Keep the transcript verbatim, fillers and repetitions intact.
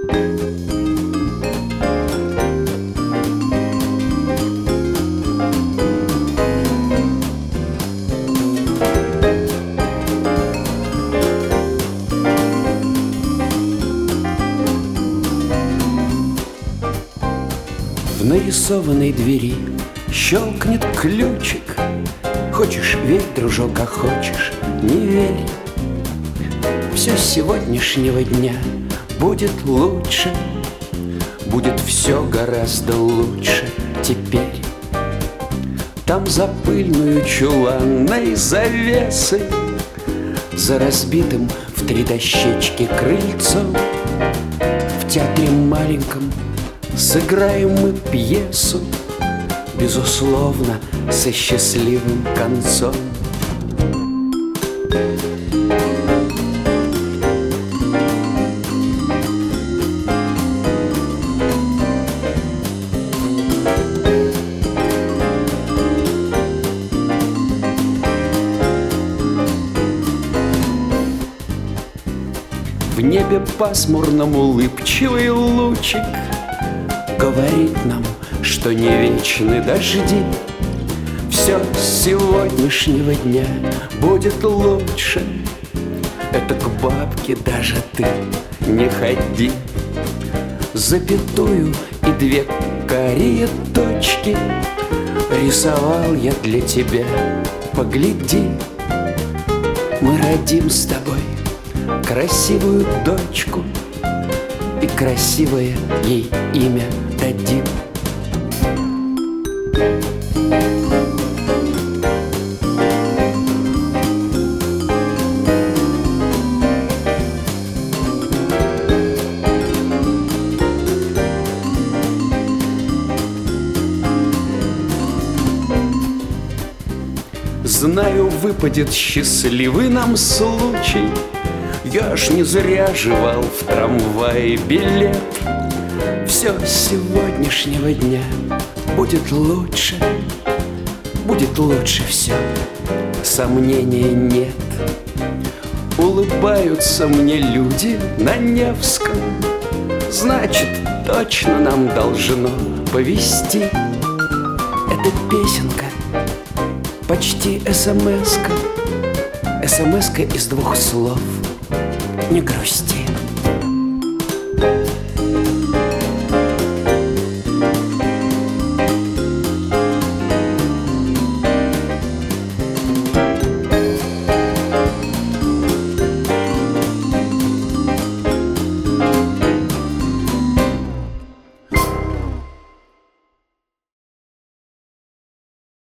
В нарисованной двери щелкнет ключик. Хочешь — верь, дружок, а хочешь — не верь. Все с сегодняшнего дня будет лучше, будет все гораздо лучше теперь. Там за пыльную чуланной завесой, за разбитым в три дощечки крыльцом, в театре маленьком сыграем мы пьесу, безусловно, со счастливым концом. В небе пасмурном улыбчивый лучик говорит нам, что не вечны дожди. Все с сегодняшнего дня будет лучше. Это к бабке даже ты не ходи. Запятую и две карие точки рисовал я для тебя, погляди. Мы родим с тобой красивую дочку и красивое ей имя дадим. Знаю, выпадет счастливый нам случай. Я ж не зря жевал в трамвае билет. Все с сегодняшнего дня будет лучше, будет лучше все, сомнения нет. Улыбаются мне люди на Невском, значит, точно нам должно повести. Это песенка, почти эс эм эска, эс эм эска из двух слов. Не грусти.